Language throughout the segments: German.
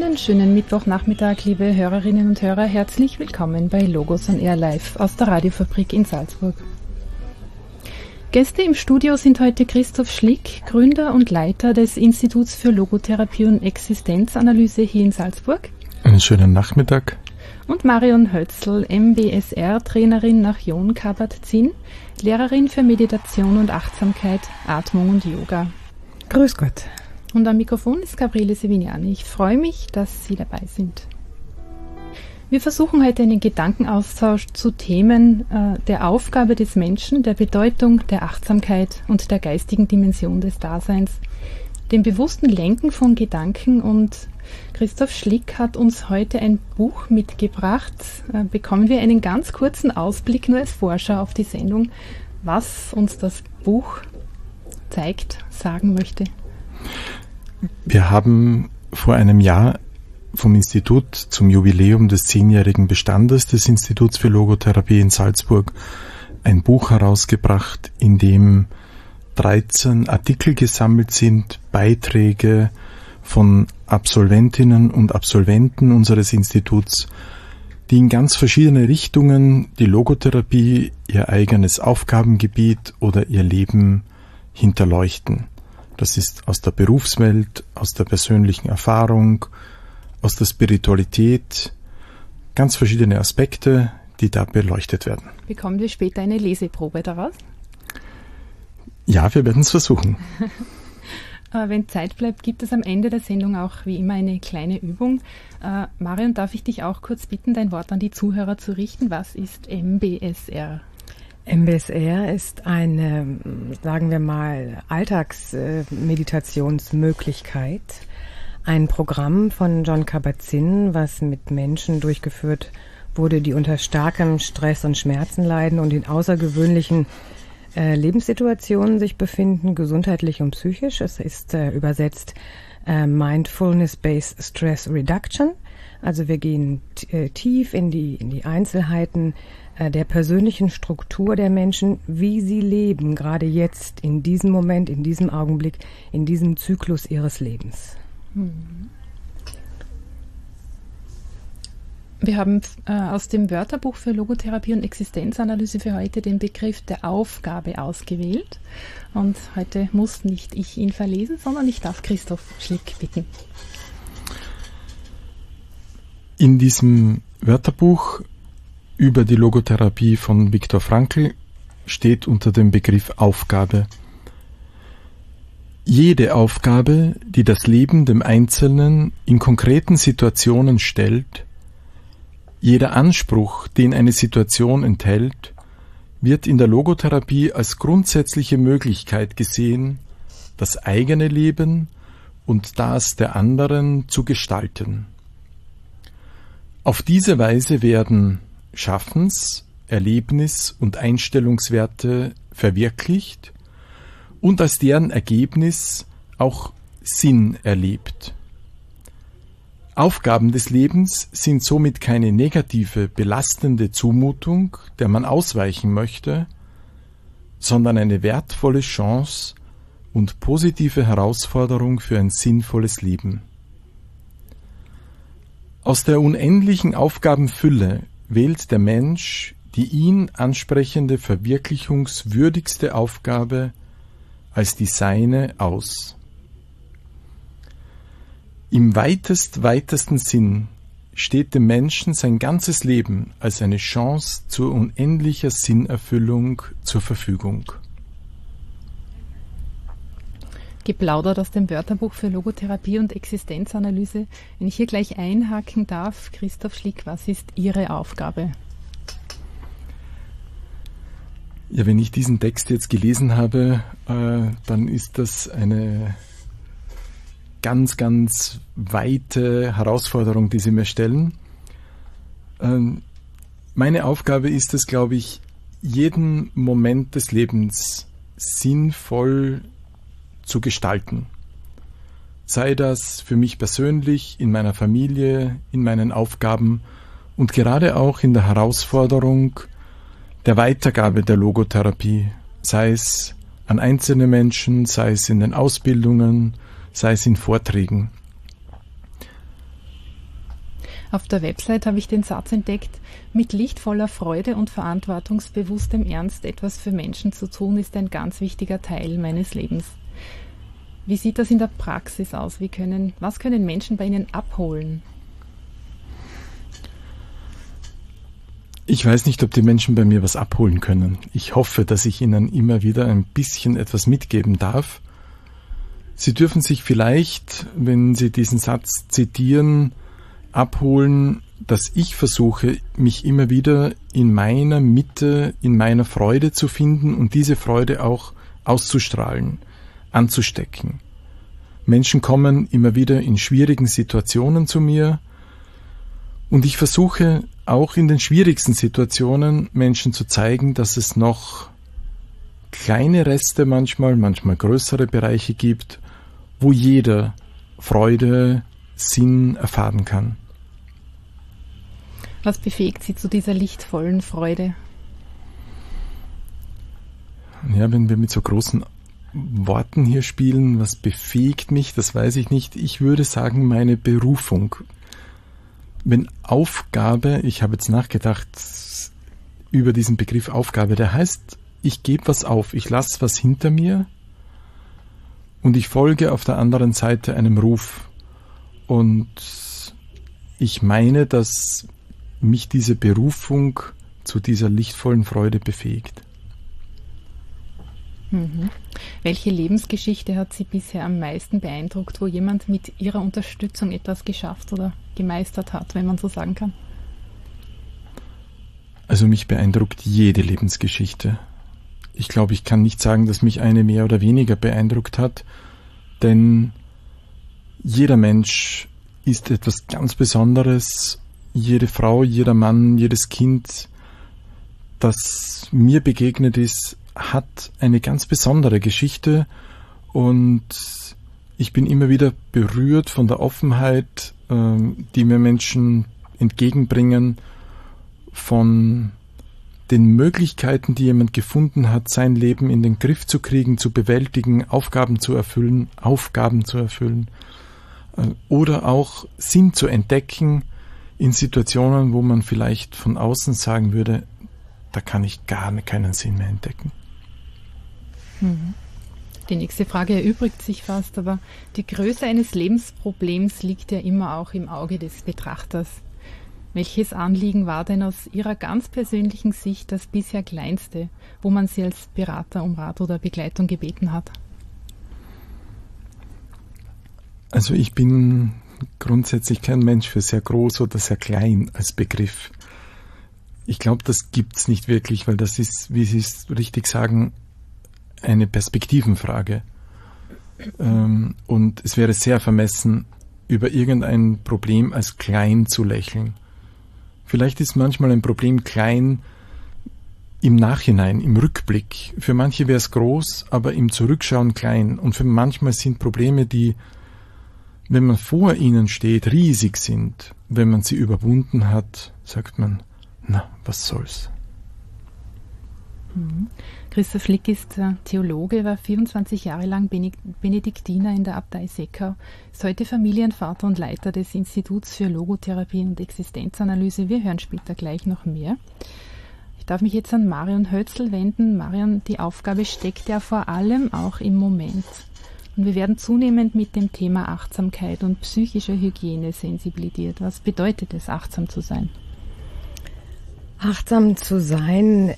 Einen schönen Mittwochnachmittag, liebe Hörerinnen und Hörer. Herzlich willkommen bei Logos on Air Live aus der Radiofabrik in Salzburg. Gäste im Studio sind heute Christoph Schlick, Gründer und Leiter des Instituts für Logotherapie und Existenzanalyse hier in Salzburg. Einen schönen Nachmittag. Und Marion Hötzl, MBSR-Trainerin nach Jon Kabat-Zinn, Lehrerin für Meditation und Achtsamkeit, Atmung und Yoga. Grüß Gott. Und am Mikrofon ist Gabriele Sevignani. Ich freue mich, dass Sie dabei sind. Wir versuchen heute einen Gedankenaustausch zu Themen der Aufgabe des Menschen, der Bedeutung der Achtsamkeit und der geistigen Dimension des Daseins, dem bewussten Lenken von Gedanken. Und Christoph Schlick hat uns heute ein Buch mitgebracht. Bekommen wir einen ganz kurzen Ausblick, nur als Vorschau auf die Sendung, was uns das Buch zeigt, sagen möchte. Wir haben vor einem Jahr vom Institut zum Jubiläum des 10-jährigen Bestandes des Instituts für Logotherapie in Salzburg ein Buch herausgebracht, in dem 13 Artikel gesammelt sind, Beiträge von Absolventinnen und Absolventen unseres Instituts, die in ganz verschiedene Richtungen die Logotherapie, ihr eigenes Aufgabengebiet oder ihr Leben hinterleuchten. Das ist aus der Berufswelt, aus der persönlichen Erfahrung, aus der Spiritualität, ganz verschiedene Aspekte, die da beleuchtet werden. Bekommen wir später eine Leseprobe daraus? Ja, wir werden es versuchen. Wenn Zeit bleibt, gibt es am Ende der Sendung auch wie immer eine kleine Übung. Marion, darf ich dich auch kurz bitten, dein Wort an die Zuhörer zu richten? Was ist MBSR? MBSR ist eine, sagen wir mal, Alltagsmeditationsmöglichkeit. Ein Programm von Jon Kabat-Zinn, was mit Menschen durchgeführt wurde, die unter starkem Stress und Schmerzen leiden und in außergewöhnlichen Lebenssituationen sich befinden, gesundheitlich und psychisch. Es ist übersetzt Mindfulness-Based Stress Reduction. Also wir gehen tief in die Einzelheiten der persönlichen Struktur der Menschen, wie sie leben, gerade jetzt, in diesem Moment, in diesem Augenblick, in diesem Zyklus ihres Lebens. Wir haben aus dem Wörterbuch für Logotherapie und Existenzanalyse für heute den Begriff der Aufgabe ausgewählt. Und heute muss nicht ich ihn verlesen, sondern ich darf Christoph Schlick bitten. In diesem Wörterbuch über die Logotherapie von Viktor Frankl steht unter dem Begriff Aufgabe: Jede Aufgabe, die das Leben dem Einzelnen in konkreten Situationen stellt, jeder Anspruch, den eine Situation enthält, wird in der Logotherapie als grundsätzliche Möglichkeit gesehen, das eigene Leben und das der anderen zu gestalten. Auf diese Weise werden Schaffens-, Erlebnis- und Einstellungswerte verwirklicht und als deren Ergebnis auch Sinn erlebt. Aufgaben des Lebens sind somit keine negative, belastende Zumutung, der man ausweichen möchte, sondern eine wertvolle Chance und positive Herausforderung für ein sinnvolles Leben. Aus der unendlichen Aufgabenfülle wählt der Mensch die ihn ansprechende, verwirklichungswürdigste Aufgabe als die seine aus. Im weitesten Sinn steht dem Menschen sein ganzes Leben als eine Chance zur unendlicher Sinnerfüllung zur Verfügung. Geplaudert aus dem Wörterbuch für Logotherapie und Existenzanalyse. Wenn ich hier gleich einhaken darf, Christoph Schlick, was ist Ihre Aufgabe? Ja, wenn ich diesen Text jetzt gelesen habe, dann ist das eine ganz, ganz weite Herausforderung, die Sie mir stellen. Meine Aufgabe ist es, glaube ich, jeden Moment des Lebens sinnvoll zu gestalten. Sei das für mich persönlich, in meiner Familie, in meinen Aufgaben und gerade auch in der Herausforderung der Weitergabe der Logotherapie, sei es an einzelne Menschen, sei es in den Ausbildungen, sei es in Vorträgen. Auf der Website habe ich den Satz entdeckt: Mit lichtvoller Freude und verantwortungsbewusstem Ernst etwas für Menschen zu tun, ist ein ganz wichtiger Teil meines Lebens. Wie sieht das in der Praxis aus? Was können Menschen bei Ihnen abholen? Ich weiß nicht, ob die Menschen bei mir was abholen können. Ich hoffe, dass ich ihnen immer wieder ein bisschen etwas mitgeben darf. Sie dürfen sich vielleicht, wenn Sie diesen Satz zitieren, abholen, dass ich versuche, mich immer wieder in meiner Mitte, in meiner Freude zu finden und diese Freude auch auszustrahlen, anzustecken. Menschen kommen immer wieder in schwierigen Situationen zu mir und ich versuche auch in den schwierigsten Situationen Menschen zu zeigen, dass es noch kleine Reste manchmal größere Bereiche gibt, wo jeder Freude, Sinn erfahren kann. Was befähigt Sie zu dieser lichtvollen Freude? Ja, wenn wir mit so großen Worten hier spielen, was befähigt mich, das weiß ich nicht. Ich würde sagen, meine Berufung. Wenn Aufgabe, ich habe jetzt nachgedacht über diesen Begriff Aufgabe, der heißt, ich gebe was auf, ich lasse was hinter mir und ich folge auf der anderen Seite einem Ruf. Und ich meine, dass mich diese Berufung zu dieser lichtvollen Freude befähigt. Mhm. Welche Lebensgeschichte hat Sie bisher am meisten beeindruckt, wo jemand mit Ihrer Unterstützung etwas geschafft oder gemeistert hat, wenn man so sagen kann? Also mich beeindruckt jede Lebensgeschichte. Ich glaube, ich kann nicht sagen, dass mich eine mehr oder weniger beeindruckt hat, denn jeder Mensch ist etwas ganz Besonderes. Jede Frau, jeder Mann, jedes Kind, das mir begegnet ist, hat eine ganz besondere Geschichte und ich bin immer wieder berührt von der Offenheit, die mir Menschen entgegenbringen, von den Möglichkeiten, die jemand gefunden hat, sein Leben in den Griff zu kriegen, zu bewältigen, Aufgaben zu erfüllen oder auch Sinn zu entdecken in Situationen, wo man vielleicht von außen sagen würde, da kann ich keinen Sinn mehr entdecken. Die nächste Frage erübrigt sich fast, aber die Größe eines Lebensproblems liegt ja immer auch im Auge des Betrachters. Welches Anliegen war denn aus Ihrer ganz persönlichen Sicht das bisher kleinste, wo man Sie als Berater um Rat oder Begleitung gebeten hat? Also ich bin grundsätzlich kein Mensch für sehr groß oder sehr klein als Begriff. Ich glaube, das gibt's nicht wirklich, weil das ist, wie Sie es richtig sagen, eine Perspektivenfrage. Und es wäre sehr vermessen, über irgendein Problem als klein zu lächeln. Vielleicht ist manchmal ein Problem klein im Nachhinein, im Rückblick. Für manche wäre es groß, aber im Zurückschauen klein. Und für manchmal sind Probleme, die, wenn man vor ihnen steht, riesig sind. Wenn man sie überwunden hat, sagt man, na, was soll's. Christoph Flick ist Theologe, war 24 Jahre lang Benediktiner in der Abtei Seckau, ist heute Familienvater und Leiter des Instituts für Logotherapie und Existenzanalyse. Wir hören später gleich noch mehr. Ich darf mich jetzt an Marion Hötzl wenden. Marion, die Aufgabe steckt ja vor allem auch im Moment. Und wir werden zunehmend mit dem Thema Achtsamkeit und psychischer Hygiene sensibilisiert. Was bedeutet es, achtsam zu sein? Achtsam zu sein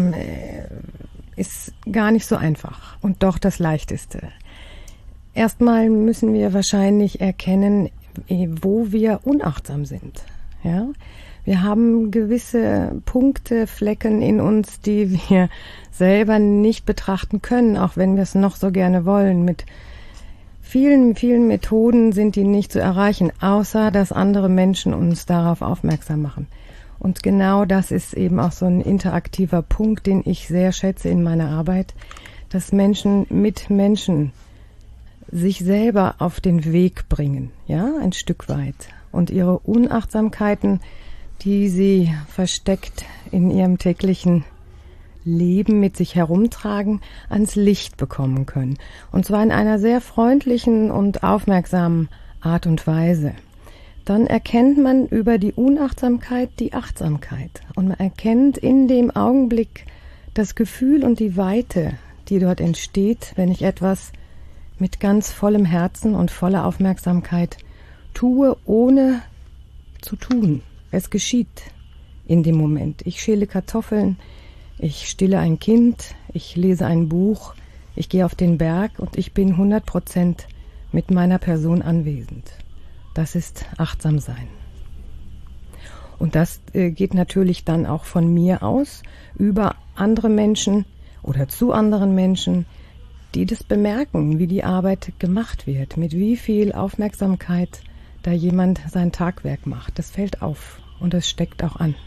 ist gar nicht so einfach und doch das Leichteste. Erstmal müssen wir wahrscheinlich erkennen, wo wir unachtsam sind. Ja? Wir haben gewisse Punkte, Flecken in uns, die wir selber nicht betrachten können, auch wenn wir es noch so gerne wollen. Mit vielen, vielen Methoden sind die nicht zu erreichen, außer dass andere Menschen uns darauf aufmerksam machen. Und genau das ist eben auch so ein interaktiver Punkt, den ich sehr schätze in meiner Arbeit, dass Menschen mit Menschen sich selber auf den Weg bringen, ja, ein Stück weit. Und ihre Unachtsamkeiten, die sie versteckt in ihrem täglichen Leben mit sich herumtragen, ans Licht bekommen können. Und zwar in einer sehr freundlichen und aufmerksamen Art und Weise. dann erkennt man über die Unachtsamkeit die Achtsamkeit. Und man erkennt in dem Augenblick das Gefühl und die Weite, die dort entsteht, wenn ich etwas mit ganz vollem Herzen und voller Aufmerksamkeit tue, ohne zu tun. Es geschieht in dem Moment. Ich schäle Kartoffeln, ich stille ein Kind, ich lese ein Buch, ich gehe auf den Berg und ich bin 100% mit meiner Person anwesend. Das ist achtsam sein. Und das geht natürlich dann auch von mir aus über andere Menschen oder zu anderen Menschen, die das bemerken, wie die Arbeit gemacht wird, mit wie viel Aufmerksamkeit da jemand sein Tagwerk macht. Das fällt auf und das steckt auch an.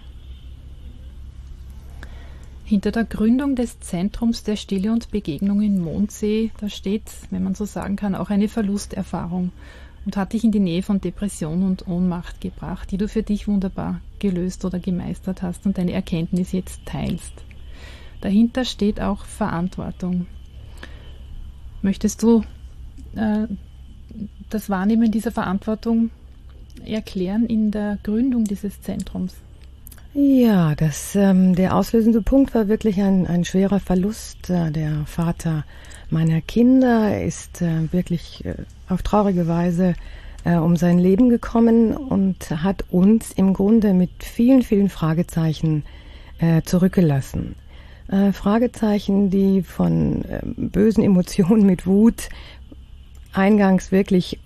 Hinter der Gründung des Zentrums der Stille und Begegnung in Mondsee, da steht, wenn man so sagen kann, auch eine Verlusterfahrung und hat dich in die Nähe von Depression und Ohnmacht gebracht, die du für dich wunderbar gelöst oder gemeistert hast und deine Erkenntnis jetzt teilst. Dahinter steht auch Verantwortung. Möchtest du das Wahrnehmen dieser Verantwortung erklären in der Gründung dieses Zentrums? Ja, der auslösende Punkt war wirklich ein schwerer Verlust. Der Vater meiner Kinder ist wirklich auf traurige Weise um sein Leben gekommen und hat uns im Grunde mit vielen, vielen Fragezeichen zurückgelassen. Fragezeichen, die von bösen Emotionen mit Wut, eingangs wirklich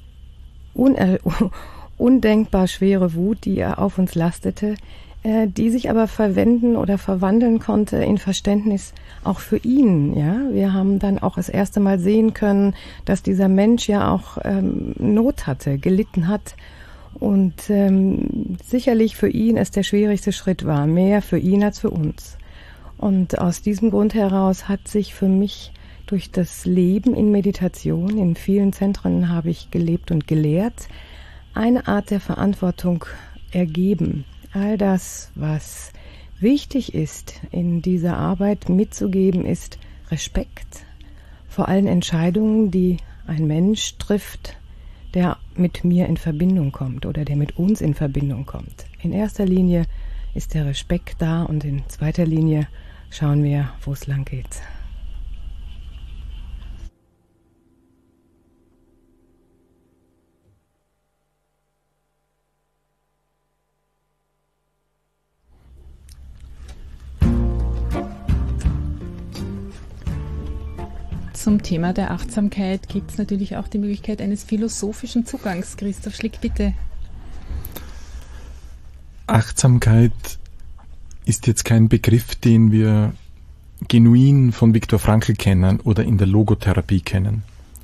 undenkbar schwere Wut, die er auf uns lastete, die sich aber verwenden oder verwandeln konnte in Verständnis auch für ihn. Ja, wir haben dann auch das erste Mal sehen können, dass dieser Mensch ja auch Not hatte, gelitten hat und sicherlich für ihn es der schwierigste Schritt war, mehr für ihn als für uns. Und aus diesem Grund heraus hat sich für mich durch das Leben in Meditation, in vielen Zentren habe ich gelebt und gelehrt, eine Art der Verantwortung ergeben. All das, was wichtig ist, in dieser Arbeit mitzugeben, ist Respekt vor allen Entscheidungen, die ein Mensch trifft, der mit mir in Verbindung kommt oder der mit uns in Verbindung kommt. In erster Linie ist der Respekt da und in zweiter Linie schauen wir, wo es lang geht. Zum Thema der Achtsamkeit gibt es natürlich auch die Möglichkeit eines philosophischen Zugangs. Christoph Schlick, bitte. Achtsamkeit ist jetzt kein Begriff, den wir genuin von Viktor Frankl kennen oder in der Logotherapie kennen.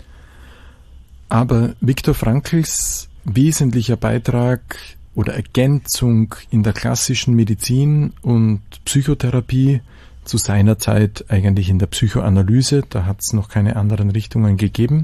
Aber Viktor Frankls wesentlicher Beitrag oder Ergänzung in der klassischen Medizin und Psychotherapie, zu seiner Zeit eigentlich in der Psychoanalyse, da hat es noch keine anderen Richtungen gegeben.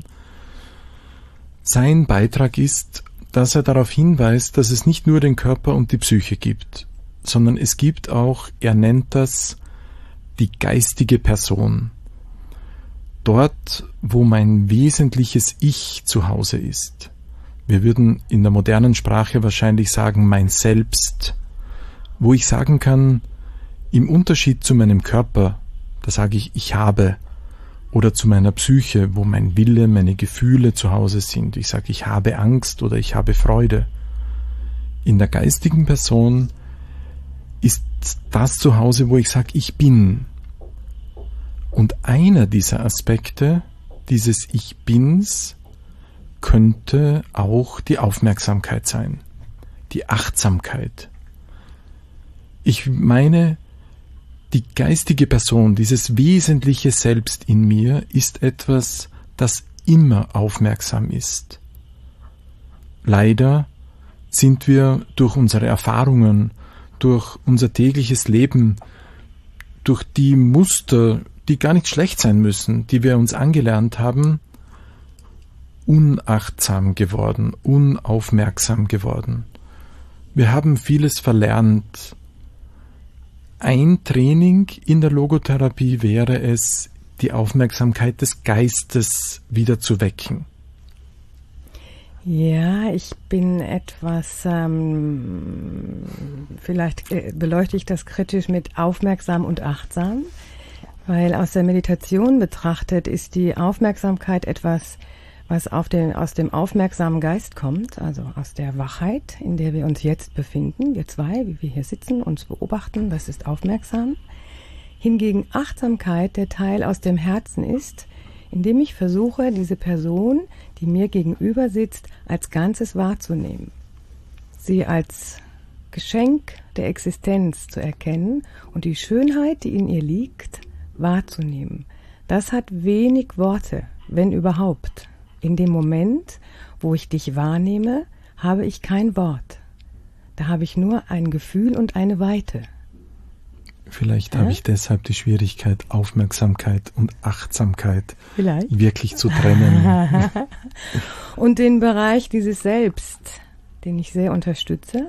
Sein Beitrag ist, dass er darauf hinweist, dass es nicht nur den Körper und die Psyche gibt, sondern es gibt auch, er nennt das, die geistige Person. Dort, wo mein wesentliches Ich zu Hause ist. Wir würden in der modernen Sprache wahrscheinlich sagen, mein Selbst, wo ich sagen kann, im Unterschied zu meinem Körper, da sage ich habe, oder zu meiner Psyche, wo mein Wille, meine Gefühle zu Hause sind. Ich sage, ich habe Angst oder ich habe Freude. In der geistigen Person ist das zu Hause, wo ich sage, ich bin. Und einer dieser Aspekte, dieses Ich Bins, könnte auch die Aufmerksamkeit sein, die Achtsamkeit. Ich meine, die geistige Person, dieses wesentliche Selbst in mir, ist etwas, das immer aufmerksam ist. Leider sind wir durch unsere Erfahrungen, durch unser tägliches Leben, durch die Muster, die gar nicht schlecht sein müssen, die wir uns angelernt haben, unachtsam geworden, unaufmerksam geworden. Wir haben vieles verlernt. Ein Training in der Logotherapie wäre es, die Aufmerksamkeit des Geistes wieder zu wecken. Ja, ich bin etwas, vielleicht beleuchte ich das kritisch mit aufmerksam und achtsam, weil aus der Meditation betrachtet ist die Aufmerksamkeit etwas, was aus dem aufmerksamen Geist kommt, also aus der Wachheit, in der wir uns jetzt befinden, wir zwei, wie wir hier sitzen, uns beobachten, das ist aufmerksam. Hingegen Achtsamkeit der Teil aus dem Herzen ist, indem ich versuche, diese Person, die mir gegenüber sitzt, als Ganzes wahrzunehmen. Sie als Geschenk der Existenz zu erkennen und die Schönheit, die in ihr liegt, wahrzunehmen. Das hat wenig Worte, wenn überhaupt. In dem Moment, wo ich dich wahrnehme, habe ich kein Wort. Da habe ich nur ein Gefühl und eine Weite. Vielleicht habe ich deshalb die Schwierigkeit, Aufmerksamkeit und Achtsamkeit wirklich zu trennen. Und den Bereich dieses Selbst, den ich sehr unterstütze,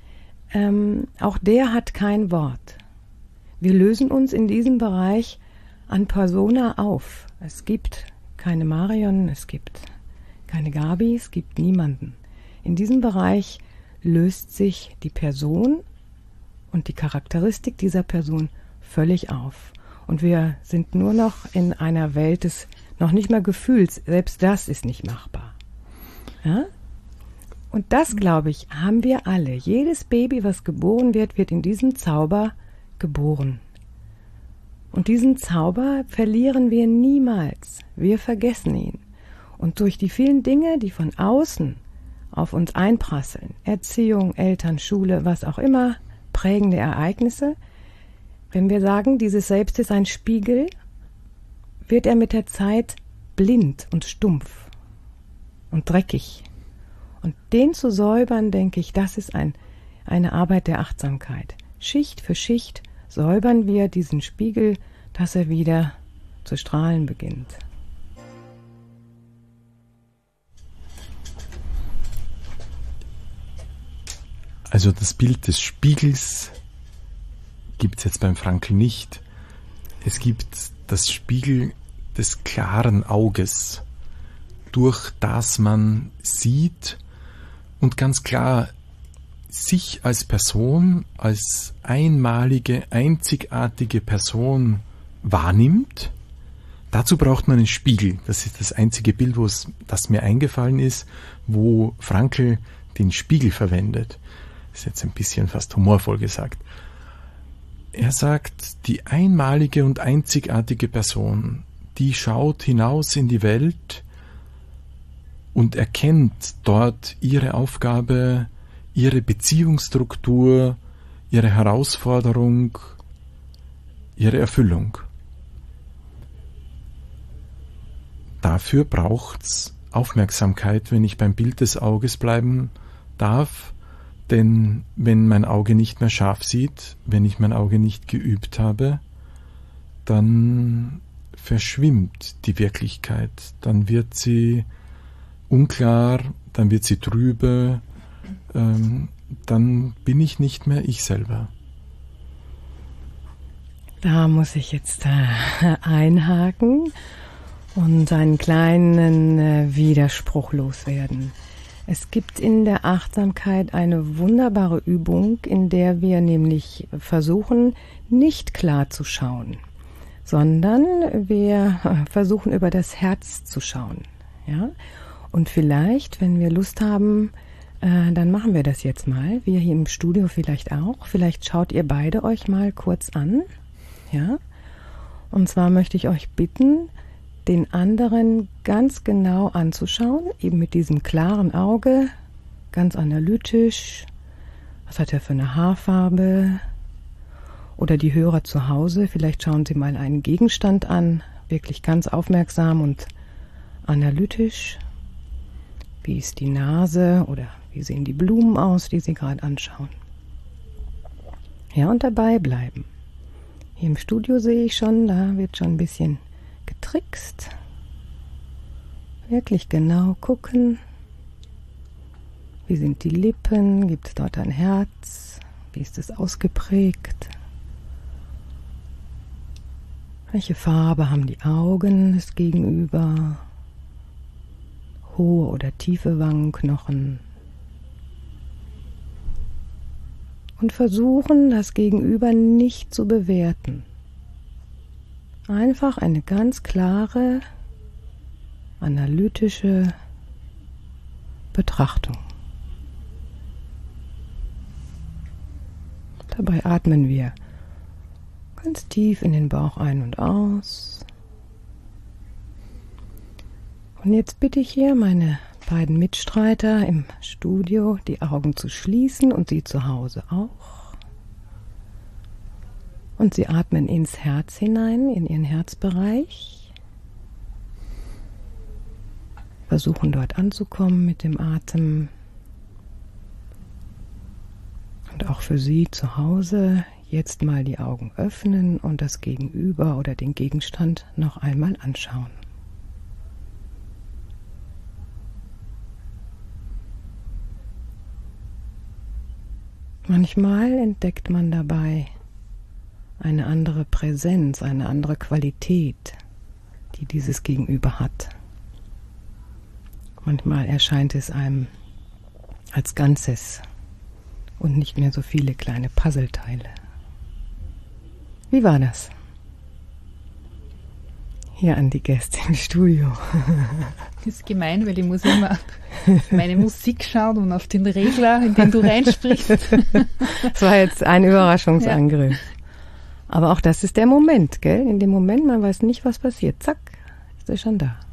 auch der hat kein Wort. Wir lösen uns in diesem Bereich an Persona auf. Es gibt keine Marion, es gibt keine Gabi, es gibt niemanden. In diesem Bereich löst sich die Person und die Charakteristik dieser Person völlig auf. Und wir sind nur noch in einer Welt des noch nicht mal Gefühls. Selbst das ist nicht machbar. Ja? Und das, glaube ich, haben wir alle. Jedes Baby, was geboren wird, wird in diesem Zauber geboren. Und diesen Zauber verlieren wir niemals. Wir vergessen ihn. Und durch die vielen Dinge, die von außen auf uns einprasseln, Erziehung, Eltern, Schule, was auch immer, prägende Ereignisse, wenn wir sagen, dieses Selbst ist ein Spiegel, wird er mit der Zeit blind und stumpf und dreckig. Und den zu säubern, denke ich, das ist eine Arbeit der Achtsamkeit. Schicht für Schicht säubern wir diesen Spiegel, dass er wieder zu strahlen beginnt. Also das Bild des Spiegels gibt es jetzt beim Frankl nicht. Es gibt das Spiegel des klaren Auges, durch das man sieht und ganz klar sich als Person, als einmalige, einzigartige Person wahrnimmt. Dazu braucht man einen Spiegel. Das ist das einzige Bild, das mir eingefallen ist, wo Frankl den Spiegel verwendet. Das ist jetzt ein bisschen fast humorvoll gesagt. Er sagt, die einmalige und einzigartige Person, die schaut hinaus in die Welt und erkennt dort ihre Aufgabe, ihre Beziehungsstruktur, ihre Herausforderung, ihre Erfüllung. Dafür braucht's Aufmerksamkeit, wenn ich beim Bild des Auges bleiben darf. Denn wenn mein Auge nicht mehr scharf sieht, wenn ich mein Auge nicht geübt habe, dann verschwimmt die Wirklichkeit, dann wird sie unklar, dann wird sie trübe, dann bin ich nicht mehr ich selber. Da muss ich jetzt einhaken und einen kleinen Widerspruch loswerden. Es gibt in der Achtsamkeit eine wunderbare Übung, in der wir nämlich versuchen, nicht klar zu schauen, sondern wir versuchen über das Herz zu schauen. Ja? Und vielleicht, wenn wir Lust haben, dann machen wir das jetzt mal. Wir hier im Studio vielleicht auch. Vielleicht schaut ihr beide euch mal kurz an. Ja? Und zwar möchte ich euch bitten, den anderen ganz genau anzuschauen, eben mit diesem klaren Auge, ganz analytisch. Was hat er für eine Haarfarbe? Oder die Hörer zu Hause, vielleicht schauen sie mal einen Gegenstand an, wirklich ganz aufmerksam und analytisch. Wie ist die Nase oder wie sehen die Blumen aus, die sie gerade anschauen? Ja, und dabei bleiben. Hier im Studio sehe ich schon, da wird schon ein bisschen getrickst. Wirklich genau gucken. Wie sind die Lippen? Gibt es dort ein Herz? Wie ist es ausgeprägt? Welche Farbe haben die Augen des Gegenüber? hohe oder tiefe Wangenknochen. Und versuchen, das Gegenüber nicht zu bewerten. Einfach eine ganz klare, analytische Betrachtung. Dabei atmen wir ganz tief in den Bauch ein und aus. Und jetzt bitte ich hier meine beiden Mitstreiter im Studio, die Augen zu schließen und Sie zu Hause auch. Und Sie atmen ins Herz hinein, in Ihren Herzbereich. Versuchen dort anzukommen mit dem Atem. Und auch für Sie zu Hause jetzt mal die Augen öffnen und das Gegenüber oder den Gegenstand noch einmal anschauen. Manchmal entdeckt man dabei eine andere Präsenz, eine andere Qualität, die dieses Gegenüber hat. Manchmal erscheint es einem als Ganzes und nicht mehr so viele kleine Puzzleteile. Wie war das? Hier an die Gäste im Studio. Das ist gemein, weil ich muss immer auf meine Musik schauen und auf den Regler, in den du reinsprichst. Das war jetzt ein Überraschungsangriff. Ja. Aber auch das ist der Moment, gell? In dem Moment, man weiß nicht, was passiert. Zack, ist er schon da.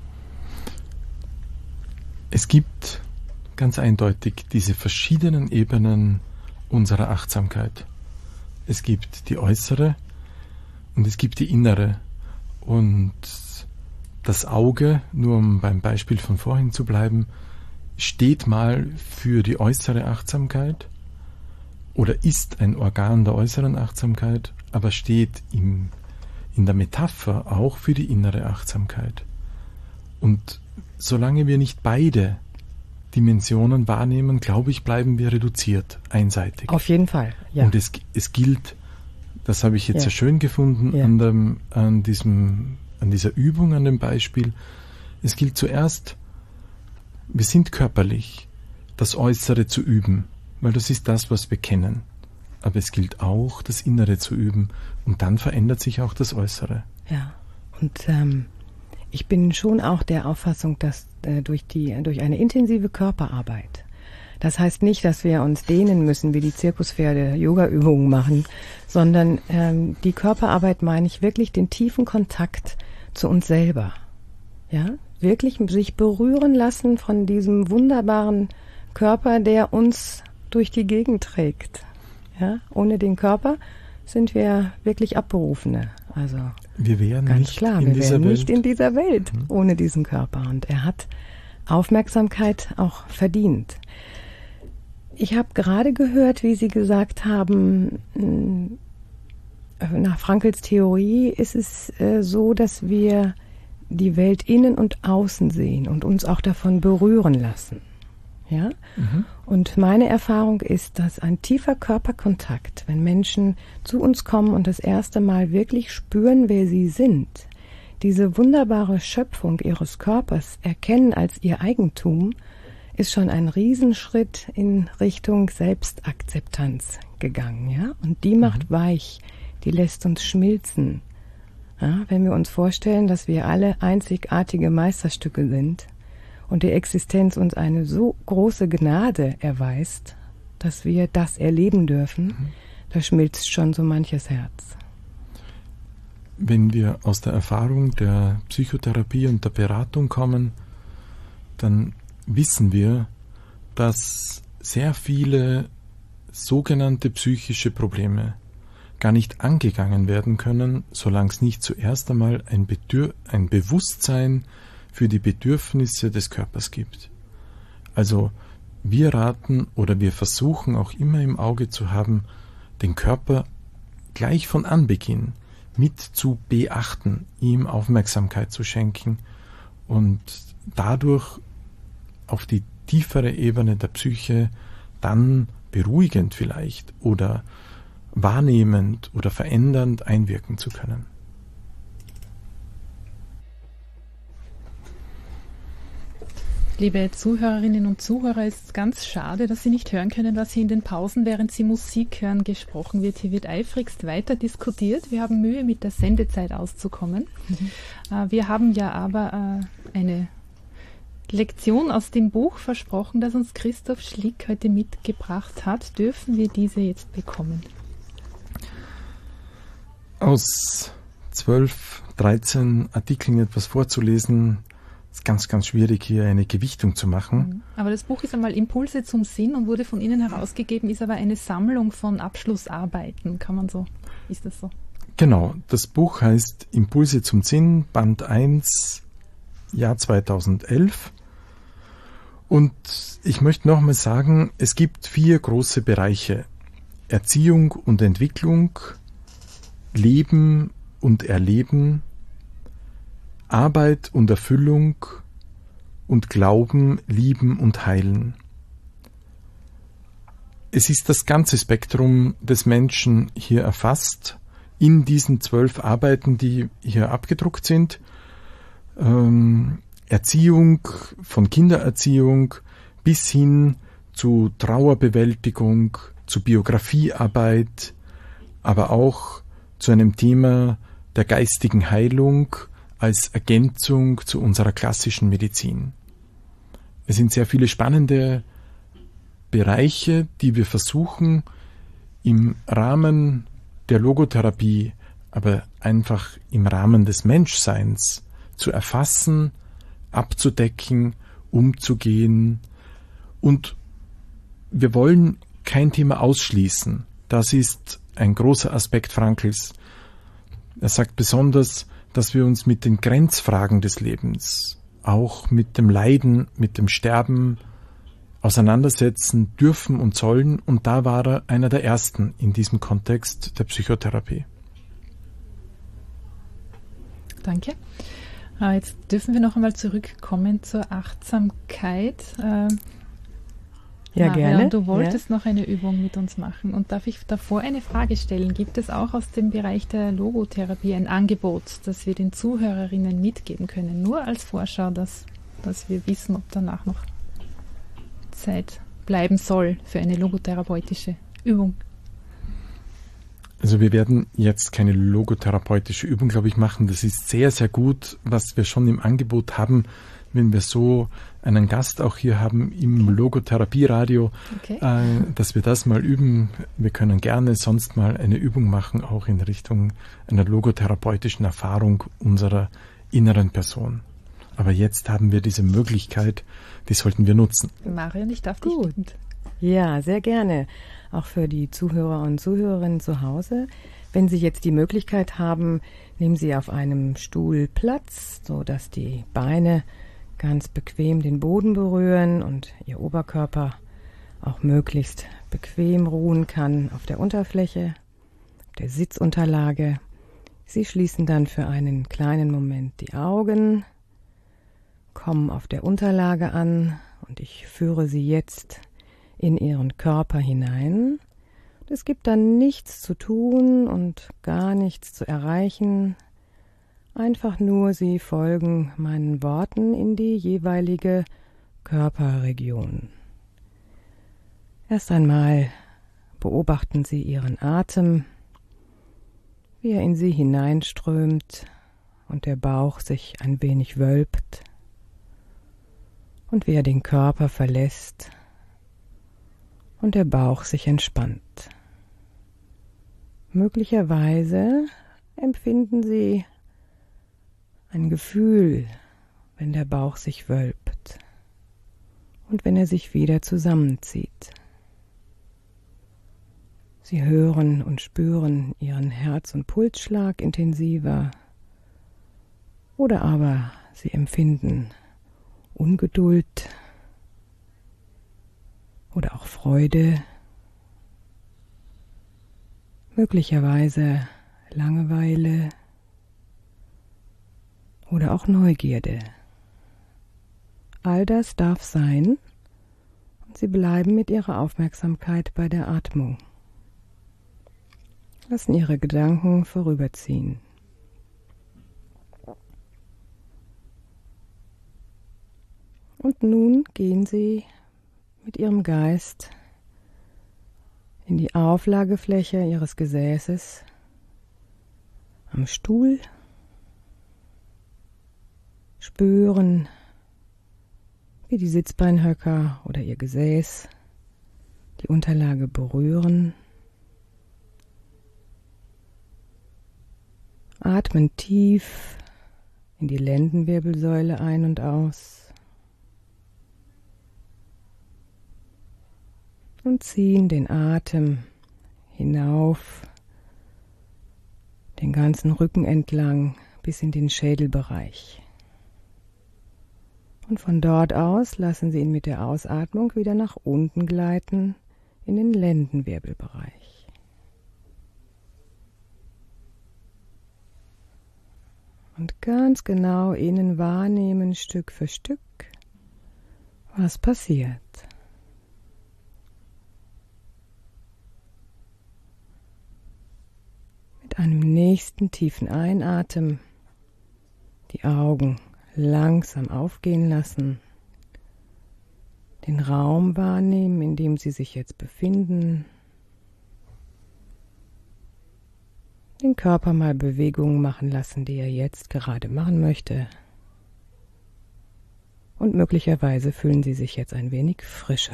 Es gibt ganz eindeutig diese verschiedenen Ebenen unserer Achtsamkeit. Es gibt die äußere und es gibt die innere. Und das Auge, nur um beim Beispiel von vorhin zu bleiben, steht mal für die äußere Achtsamkeit oder ist ein Organ der äußeren Achtsamkeit, aber steht in der Metapher auch für die innere Achtsamkeit. Und solange wir nicht beide Dimensionen wahrnehmen, glaube ich, bleiben wir reduziert, einseitig. Auf jeden Fall, ja. Und es gilt, das habe ich jetzt sehr schön gefunden an dieser Übung, an dem Beispiel. Es gilt zuerst, wir sind körperlich, das Äußere zu üben, weil das ist das, was wir kennen. Aber es gilt auch, das Innere zu üben und dann verändert sich auch das Äußere. Ja, und ich bin schon auch der Auffassung, dass durch eine intensive Körperarbeit, das heißt nicht, dass wir uns dehnen müssen, wie die Zirkuspferde Yoga-Übungen machen, sondern die Körperarbeit meine ich wirklich den tiefen Kontakt zu uns selber. Ja, wirklich sich berühren lassen von diesem wunderbaren Körper, der uns durch die Gegend trägt. Ja, ohne den Körper sind wir wirklich Abberufene. Also wir wären ganz nicht klar, wir wären nicht in dieser Welt ohne diesen Körper. Und er hat Aufmerksamkeit auch verdient. Ich habe gerade gehört, wie Sie gesagt haben, nach Frankls Theorie ist es so, dass wir die Welt innen und außen sehen und uns auch davon berühren lassen. Ja? Mhm. Und meine Erfahrung ist, dass ein tiefer Körperkontakt, wenn Menschen zu uns kommen und das erste Mal wirklich spüren, wer sie sind, diese wunderbare Schöpfung ihres Körpers erkennen als ihr Eigentum, ist schon ein Riesenschritt in Richtung Selbstakzeptanz gegangen. Ja? Und die macht weich, die lässt uns schmilzen. Ja? Wenn wir uns vorstellen, dass wir alle einzigartige Meisterstücke sind, und die Existenz uns eine so große Gnade erweist, dass wir das erleben dürfen, da schmilzt schon so manches Herz. Wenn wir aus der Erfahrung der Psychotherapie und der Beratung kommen, dann wissen wir, dass sehr viele sogenannte psychische Probleme gar nicht angegangen werden können, solange es nicht zuerst einmal ein Bewusstsein für die Bedürfnisse des Körpers gibt. Also wir raten oder wir versuchen auch immer im Auge zu haben, den Körper gleich von Anbeginn mit zu beachten, ihm Aufmerksamkeit zu schenken und dadurch auf die tiefere Ebene der Psyche dann beruhigend vielleicht oder wahrnehmend oder verändernd einwirken zu können. Liebe Zuhörerinnen und Zuhörer, es ist ganz schade, dass Sie nicht hören können, was hier in den Pausen, während Sie Musik hören, gesprochen wird. Hier wird eifrigst weiter diskutiert. Wir haben Mühe, mit der Sendezeit auszukommen. Wir haben ja aber eine Lektion aus dem Buch versprochen, das uns Christoph Schlick heute mitgebracht hat. Dürfen wir diese jetzt bekommen? Aus 12, 13 Artikeln etwas vorzulesen, ist ganz, ganz schwierig, hier eine Gewichtung zu machen. Aber das Buch ist einmal Impulse zum Sinn und wurde von Ihnen herausgegeben, ist aber eine Sammlung von Abschlussarbeiten, ist das so? Genau, das Buch heißt Impulse zum Sinn, Band 1, Jahr 2011. Und ich möchte nochmal sagen, es gibt 4 große Bereiche: Erziehung und Entwicklung, Leben und Erleben, Arbeit und Erfüllung und Glauben, Lieben und Heilen. Es ist das ganze Spektrum des Menschen hier erfasst in diesen 12 Arbeiten, die hier abgedruckt sind. Erziehung, von Kindererziehung bis hin zu Trauerbewältigung, zu Biografiearbeit, aber auch zu einem Thema der geistigen Heilung als Ergänzung zu unserer klassischen Medizin. Es sind sehr viele spannende Bereiche, die wir versuchen im Rahmen der Logotherapie, aber einfach im Rahmen des Menschseins zu erfassen, abzudecken, umzugehen. Und wir wollen kein Thema ausschließen. Das ist ein großer Aspekt Frankls. Er sagt besonders, dass wir uns mit den Grenzfragen des Lebens, auch mit dem Leiden, mit dem Sterben auseinandersetzen dürfen und sollen. Und da war er einer der Ersten in diesem Kontext der Psychotherapie. Danke. Jetzt dürfen wir noch einmal zurückkommen zur Achtsamkeit. Ja, Maria, gerne. Du wolltest noch eine Übung mit uns machen. Und darf ich davor eine Frage stellen? Gibt es auch aus dem Bereich der Logotherapie ein Angebot, das wir den Zuhörerinnen mitgeben können? Nur als Vorschau, dass wir wissen, ob danach noch Zeit bleiben soll für eine logotherapeutische Übung. Also wir werden jetzt keine logotherapeutische Übung, glaube ich, machen. Das ist sehr, sehr gut, was wir schon im Angebot haben, wenn wir so einen Gast auch hier haben im Logotherapie-Radio, dass wir das mal üben. Wir können gerne sonst mal eine Übung machen, auch in Richtung einer logotherapeutischen Erfahrung unserer inneren Person. Aber jetzt haben wir diese Möglichkeit, die sollten wir nutzen. Marion, ich darf dich bitten. Ja, sehr gerne. Auch für die Zuhörer und Zuhörerinnen zu Hause. Wenn Sie jetzt die Möglichkeit haben, nehmen Sie auf einem Stuhl Platz, sodass die Beine ganz bequem den Boden berühren und Ihr Oberkörper auch möglichst bequem ruhen kann auf der Unterfläche, auf der Sitzunterlage. Sie schließen dann für einen kleinen Moment die Augen, kommen auf der Unterlage an und ich führe Sie jetzt in Ihren Körper hinein. Es gibt dann nichts zu tun und gar nichts zu erreichen. Einfach nur, Sie folgen meinen Worten in die jeweilige Körperregion. Erst einmal beobachten Sie Ihren Atem, wie er in Sie hineinströmt und der Bauch sich ein wenig wölbt und wie er den Körper verlässt und der Bauch sich entspannt. Möglicherweise empfinden Sie ein Gefühl, wenn der Bauch sich wölbt und wenn er sich wieder zusammenzieht. Sie hören und spüren Ihren Herz- und Pulsschlag intensiver oder aber Sie empfinden Ungeduld oder auch Freude, möglicherweise Langeweile oder auch Neugierde. All das darf sein und Sie bleiben mit Ihrer Aufmerksamkeit bei der Atmung. Lassen Ihre Gedanken vorüberziehen. Und nun gehen Sie mit Ihrem Geist in die Auflagefläche Ihres Gesäßes am Stuhl, spüren, wie die Sitzbeinhöcker oder Ihr Gesäß die Unterlage berühren. Atmen tief in die Lendenwirbelsäule ein und aus und ziehen den Atem hinauf, den ganzen Rücken entlang bis in den Schädelbereich. Und von dort aus lassen Sie ihn mit der Ausatmung wieder nach unten gleiten in den Lendenwirbelbereich. Und ganz genau innen wahrnehmen, Stück für Stück, was passiert. Mit einem nächsten tiefen Einatmen die Augen langsam aufgehen lassen, den Raum wahrnehmen, in dem Sie sich jetzt befinden, den Körper mal Bewegungen machen lassen, die er jetzt gerade machen möchte. Und möglicherweise fühlen Sie sich jetzt ein wenig frischer.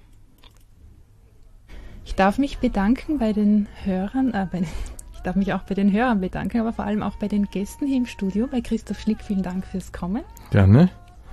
Ich darf mich bedanken bei den Hörern, ich darf mich auch bei den Hörern bedanken, aber vor allem auch bei den Gästen hier im Studio. Bei Christoph Schlick, vielen Dank fürs Kommen. Gerne.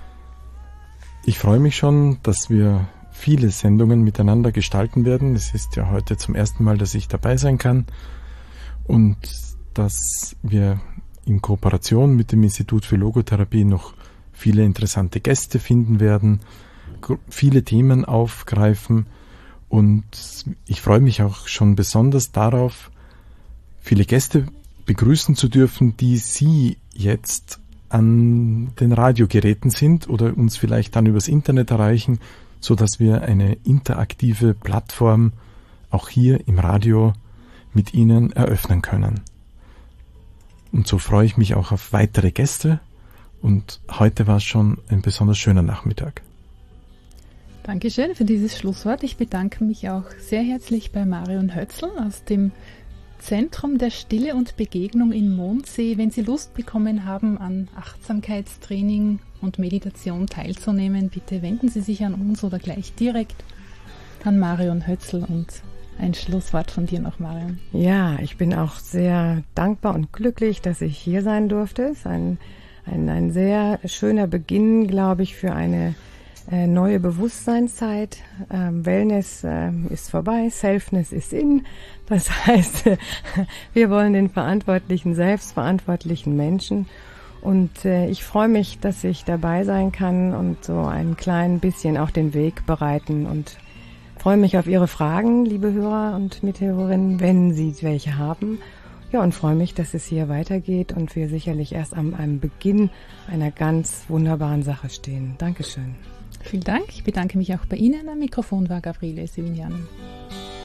Ich freue mich schon, dass wir viele Sendungen miteinander gestalten werden. Es ist ja heute zum ersten Mal, dass ich dabei sein kann. Und dass wir in Kooperation mit dem Institut für Logotherapie noch viele interessante Gäste finden werden, viele Themen aufgreifen. Und ich freue mich auch schon besonders darauf, viele Gäste begrüßen zu dürfen, die Sie jetzt an den Radiogeräten sind oder uns vielleicht dann übers Internet erreichen, sodass wir eine interaktive Plattform auch hier im Radio mit Ihnen eröffnen können. Und so freue ich mich auch auf weitere Gäste und heute war es schon ein besonders schöner Nachmittag. Dankeschön für dieses Schlusswort. Ich bedanke mich auch sehr herzlich bei Marion Hötzl aus dem Zentrum der Stille und Begegnung in Mondsee. Wenn Sie Lust bekommen haben, an Achtsamkeitstraining und Meditation teilzunehmen, bitte wenden Sie sich an uns oder gleich direkt an Marion Hötzl. Und ein Schlusswort von dir noch, Marion. Ja, ich bin auch sehr dankbar und glücklich, dass ich hier sein durfte. Es ist ein sehr schöner Beginn, glaube ich, für eine neue Bewusstseinszeit. Wellness ist vorbei, Selfness ist in. Das heißt, wir wollen den verantwortlichen, selbstverantwortlichen Menschen. Und ich freue mich, dass ich dabei sein kann und so ein klein bisschen auch den Weg bereiten und freue mich auf Ihre Fragen, liebe Hörer und Mithörerinnen, wenn Sie welche haben. Ja, und freue mich, dass es hier weitergeht und wir sicherlich erst am Beginn einer ganz wunderbaren Sache stehen. Dankeschön. Vielen Dank. Ich bedanke mich auch bei Ihnen. Am Mikrofon war Gabriele Sevignan.